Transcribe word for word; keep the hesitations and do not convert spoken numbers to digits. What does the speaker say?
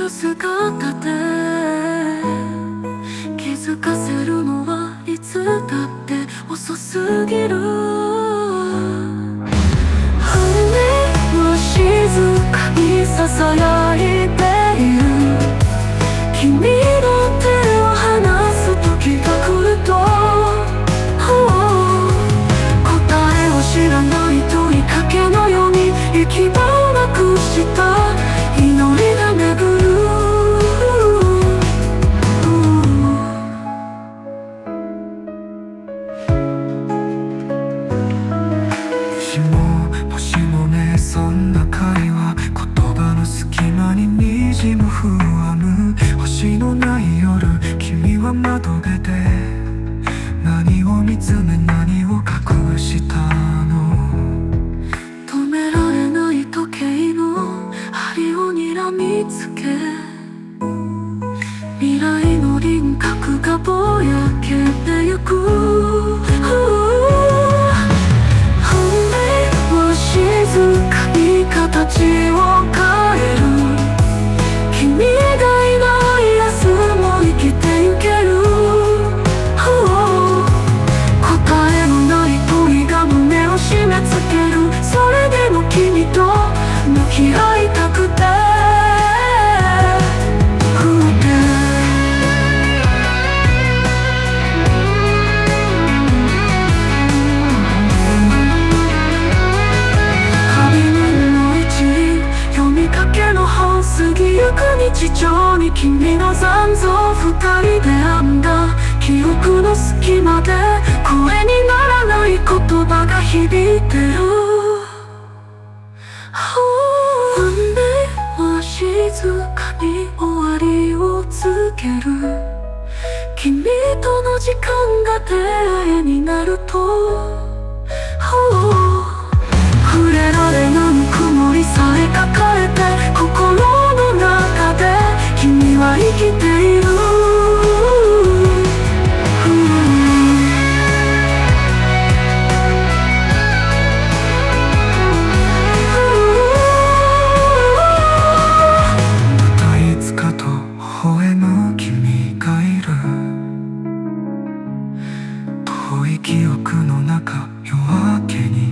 る姿で気づかせるのはいつだって遅すぎる。羽は静かにささやいている。君の手を離す時が来ると、答えを知らない問いかけのように行き場をなくした祈りが巡る。しももしもね、そんな会話、言葉の隙間に滲む不安。星のない夜、君は窓辺で何を見つめ何を隠したの。止められない時計の針を睨みつけ、未来の輪郭がぼやけてゆく。静かに形を変える。君がいない明日も生きてゆける。答えのない問いが胸を締め付ける。それでも君と向き合いたくて過ぎゆく日常に君の残像二人で編んだ記憶の隙間で声にならない言葉が響いてる。雨は静かに終わりを告げる。君との時間が出会いになると、触れられぬぬくもりさえ抱えて心の中で君は生きている。またいつかと微笑む君がいる。遠い記憶の中夜明けに